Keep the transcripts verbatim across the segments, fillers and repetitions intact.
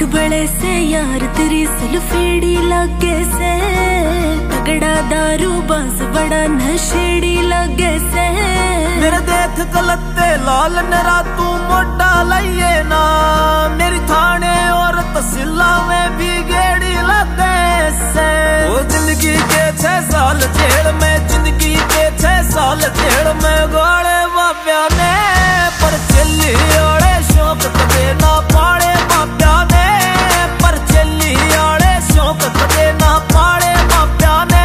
बड़े से यार तेरी सुल्फेड़ी लगे से, तगड़ा दारू बांस बड़ा नशेड़ी लगे से। मेरे देख कलते लाल नरा तू मोटा लइए ना, मेरी थाने और तहसीला में भी गेड़ी लगे से। वो जिंदगी के छह साल जेल में, जिंदगी के छह साल जेल में गोले बाब्या ने, पर चली ओड़े शौक कदे ना पाड़े बाब्या ने, पर चली ओड़े शौक कदे ना पाड़े बाब्या ने।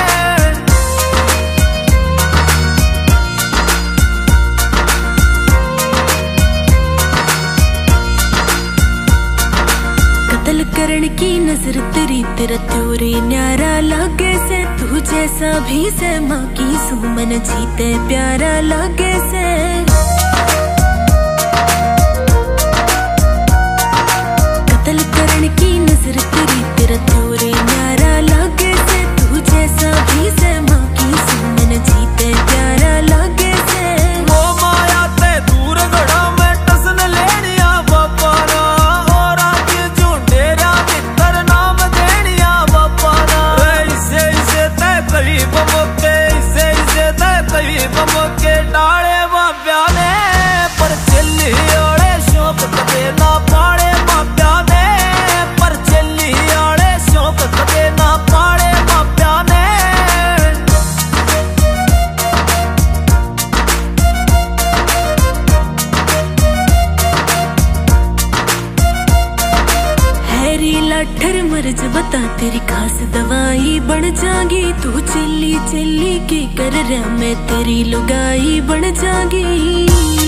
कत्ल करण की नजर तेरी, तेरा त्योरे न्यारा लागे से। तू जैसा भी से माँ की सुमन जीते प्यारा लागे से। कत्ल करण की नजर तेरी, तेरा त्योरे न्यारा लागे से। तू जैसा भी से माँ की सुमन जीते प्यारा लागे से। वो माया ते दूर गड़ा में टसन लेनिया बापा ना, और आगे झूठेरा मित्र नाम देनिया बापा ना। इसे इसे ते करीब मौके, इसे इसे ते करीब मौके डाले बाब्या ने, पर चली ओड़े शौक कदे ना पाड़े बाब्या ने, पर चली ओड़े शौक कदे ना पाड़े बाब्या ने। हैरी लाठर मर्ज बता तेरी खास दवाई बन जागी। तू चिल्ली चिल्ली की कर रहा मैं तेरी लुगाई बन जागी।